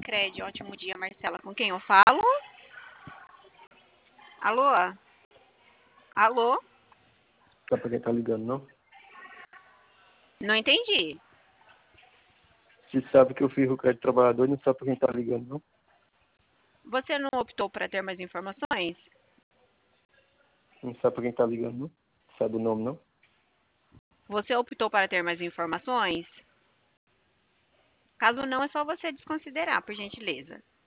Sicredi. Ótimo dia, Marcela. Com quem eu falo? Alô? Alô? Sabe pra quem tá ligando, não? Não entendi. Se sabe que eu fiz o crédito trabalhador e não sabe pra quem tá ligando, não? Você não optou para ter mais informações? Não sabe pra quem tá ligando, não? Sabe o nome, não? Você optou para ter mais informações? Caso não, é só você desconsiderar, por gentileza.